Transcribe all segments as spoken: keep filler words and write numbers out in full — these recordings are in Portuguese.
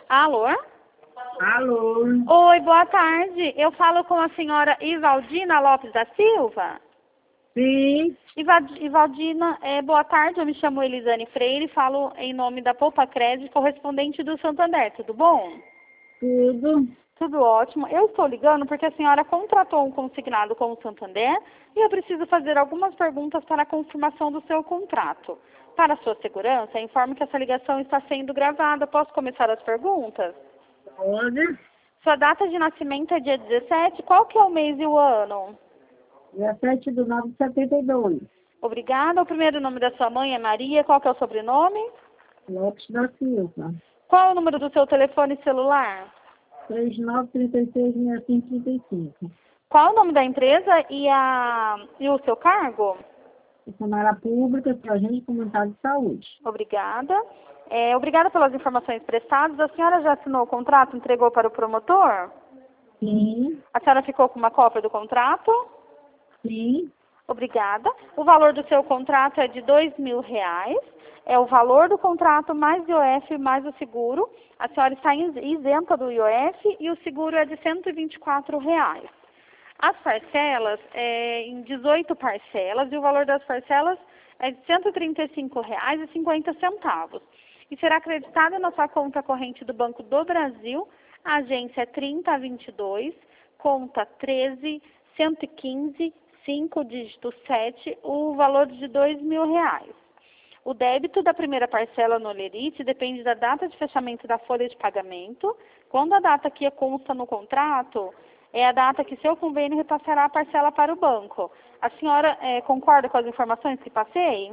Alô? Alô? Oi, boa tarde. Eu falo com a senhora Ivaldina Lopes da Silva? Sim, Iva- Ivaldina, é, boa tarde. Eu me chamo Elisane Freire e falo em nome da Poupa Crédito, correspondente do Santander. Tudo bom? tudo. Tudo ótimo. Eu estou ligando porque a senhora contratou um consignado com o Santander e eu preciso fazer algumas perguntas para a confirmação do seu contrato. Para sua segurança, informo que essa ligação está sendo gravada. Posso começar as perguntas? Pode. Sua data de nascimento é dia dezessete. Qual que é o mês e o ano? Dia sete de nove de setenta e dois. Obrigada. O primeiro nome da sua mãe é Maria. Qual que é o sobrenome? Lopes da Silva. Qual é o número do seu telefone celular? três nove três seis, seis cinco três cinco. Qual é o nome da empresa e, a... e o seu cargo? Funcionária pública, agente comunitário de saúde. Obrigada. É, obrigada pelas informações prestadas. A senhora já assinou o contrato, entregou para o promotor? Sim, A senhora ficou com uma cópia do contrato? sim, Obrigada. O valor do seu contrato é de dois mil reais. É o valor do contrato mais I O F mais o seguro. A senhora está is- isenta do I O F e o seguro é de cento e vinte e quatro reais. As parcelas é em dezoito parcelas e o valor das parcelas é de cento e trinta e cinco reais e cinquenta centavos. E será acreditado na sua conta corrente do Banco do Brasil, a agência é trinta vinte e dois, conta treze, cento e quinze, cinco dígito sete, o valor de dois mil reais. O débito da primeira parcela no Olerite depende da data de fechamento da folha de pagamento. Quando a data que consta no contrato é a data que seu convênio repassará a parcela para o banco. A senhora eh, concorda com as informações que passei?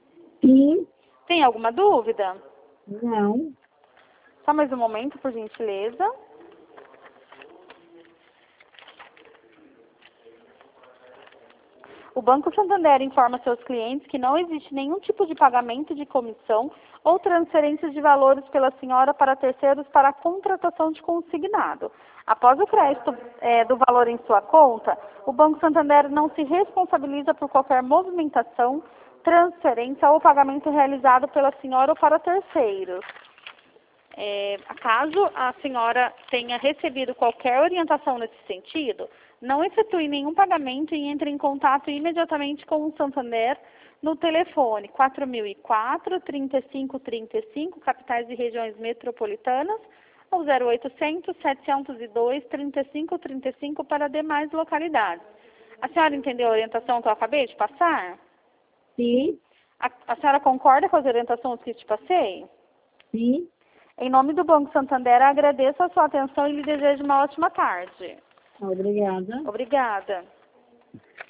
sim, Tem alguma dúvida? não. Só mais um momento, por gentileza. O Banco Santander informa seus clientes que não existe nenhum tipo de pagamento de comissão ou transferência de valores pela senhora para terceiros para a contratação de consignado. Após o crédito eh, do valor em sua conta, o Banco Santander não se responsabiliza por qualquer movimentação, transferência ou pagamento realizado pela senhora ou para terceiros. É, caso a senhora tenha recebido qualquer orientação nesse sentido, não efetue nenhum pagamento e entre em contato imediatamente com o Santander no telefone quatro mil e quatro, trinta e cinco trinta e cinco, capitais e regiões metropolitanas, ou zero oitocentos, setecentos e dois, trinta e cinco trinta e cinco para demais localidades. A senhora entendeu a orientação que eu acabei de passar? Sim, A, a senhora concorda com as orientações que te passei? sim. Em nome do Banco Santander, agradeço a sua atenção e lhe desejo uma ótima tarde. Obrigada. Obrigada.